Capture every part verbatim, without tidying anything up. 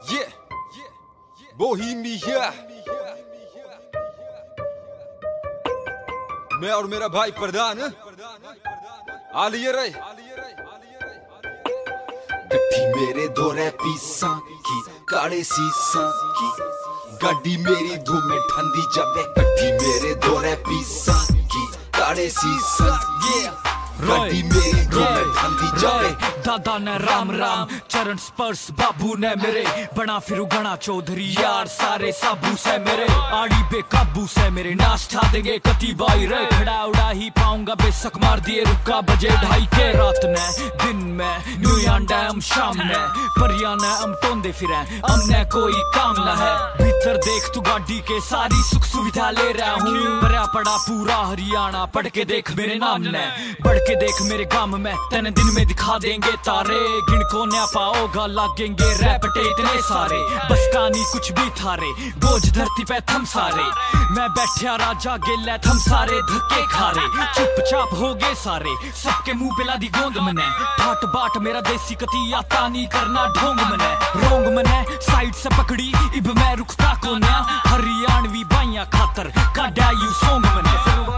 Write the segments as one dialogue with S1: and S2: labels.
S1: Yeah, Bohemia. मैं और मेरा भाई प्रधान आलिए रे।
S2: गड्डी मेरे दो रैपीसा की काले सीसा की गड्डी मेरी धूमे ठंडी जबे। गड्डी मेरे दो रैपीसा की काले सीसा की गड्डी मेरी धूमे ठंडी जबे।
S3: दादा ने राम राम चरण स्पर्श बाबू ने मेरे बना फिरू गणा चौधरी यार सारे साबू से मेरे आड़ी बेकाबू से मेरे नाश ठा देंगे कति बाई रे। खड़ा उड़ा ही पाऊंगा बेशक मार दिए रुका बजे ढाई के रात ने दिन में न्यूयान डैम शाम ने परिया ने हम टोंदे फिरे हमने कोई काम ना है। भीतर देख तू गाड़ी के सारी सुख सुविधा ले रहा हूँ। भरा पड़ा पूरा हरियाणा पढ़ के देख मेरे नाम ने बढ़ के देख मेरे गांव में तेने दिन में दिखा देंगे तारे। गिन को न पाओगा लागेंगे रैपटे इतने सारे बस कहानी कुछ भी थारे बोझ धरती पे थम सारे। मैं बैठा राजा गेला थम सारे धक्के खारे चुपचाप हो गए सारे सबके मुंह पे लादी गोंद मने ठाट बाट मेरा देसी कती आता नहीं करना ढोंग मने रोंग मने साइड से पकड़ी इब मैं रुकता को ना हरियाणवी बाइया खातर काडा यू सोंग मने।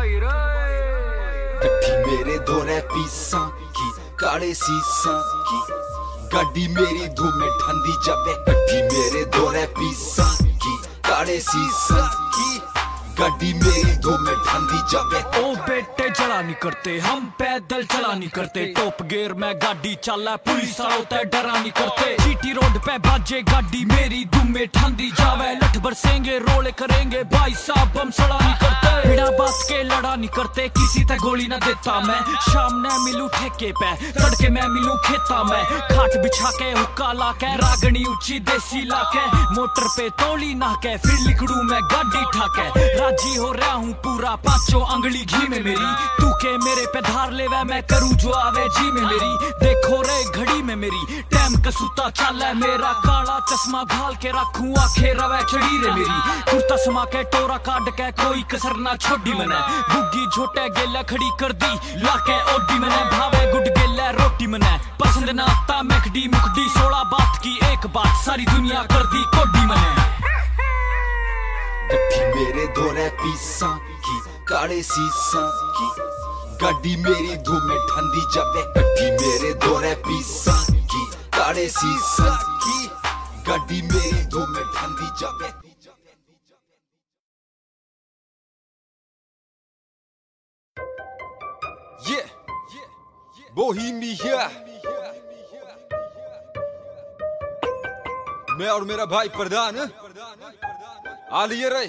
S2: गड्डी मेरे दो रैपीसा की काले सीसा की गड्डी मेरी धूमे ठंडी जबे। गड्डी मेरे दो रैपीसा की काले सीसा की गड्डी मेरी धूमे ठंडी जबे।
S3: ओ बेटे जला नहीं करते हम पैदल चला नहीं करते टॉप गियर में गाड़ी चला पुलिस आओ डरा नहीं करते। जीटी रोड पे बाजे गाड़ी मेरी धूमे ठंडी जावे लठ बरसेंगे रोले करेंगे भाई साहब हम सड़ा नहीं करते। बिना बात के लड़ा नहीं करते किसी तक गोली ना देता मैं शाम ने मिलू ठेके पे तड़के मैं मिलू खेता में खाट बिछा के हुक्का ला के रागनी ऊंची देसी ला के मोटर पे तोली ना के फिर लिखड़ू मैं गाड़ी ठाके राजी हो रहा हूँ पूरा पांचों अंगली घी में मेरी तू के मेरे पे धार ले वह मैं करूँ जो आवे जी में मेरी। देखो रे घड़ी में मेरी टाइम कसूता चल है मेरा काला चश्मा घाल के रखूँ आखे रवे चढ़ी रे मेरी कुर्ता समा के टोरा काट के कोई कसर ना छोड़ी मने बुग्गी झोटे गेला खड़ी कर दी लाके ओडी मने भावे गुड गेला रोटी मने पसंद ना आता मैकडी मुकडी सोलह बात की एक बात सारी दुनिया कर दी कोडी मने।
S2: गड्डी मेरे दो रैपीसा की काले सीसा की गड्डी मेरी धूमे ठंडी जबे। गड्डी मेरे दो रैपीसा की काले सीसा की गड्डी मेरी धूमे ठंडी जबे।
S1: Yeah, Bohemia. मैं और मेरा भाई प्रधान आलिए रे।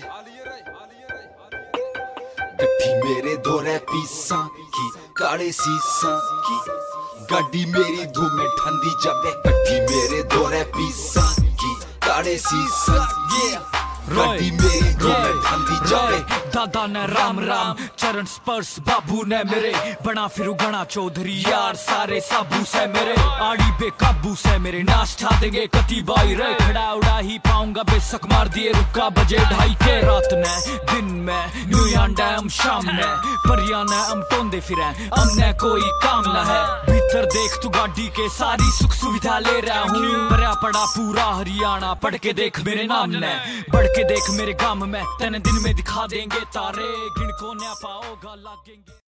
S2: गड्डी मेरे दो रैपीसा की काले सीसा की गड्डी मेरी धूमे ठंडी जबे। गड्डी मेरे दो रैपीसा की काले सीसा की गड्डी मेरी धूमे ठंडी जबे।
S3: दादा ने राम राम चरण स्पर्श बाबू ने मेरे बना फिरू गणा चौधरी यार सारे साबू से मेरे आड़ी बेकाबू से मेरे नाश ठा देंगे कति बाई रे। खड़ा उड़ा ही पाऊंगा बेशक मार दिए रुका बजे ढाई के रात ने दिन में न्यूयान डैम शाम ने परिया ने हम टोंदे फिरे हमने कोई काम ना है। भीतर देख तू गाड़ी के सारी सुख सुविधा ले रहा हूँ। भरा पड़ा पूरा हरियाणा पढ़ के देख मेरे नाम ने बढ़ के देख मेरे गांव में तेने दिन में दिखा देंगे तारे। गिन को न पाओगा लागेंगे।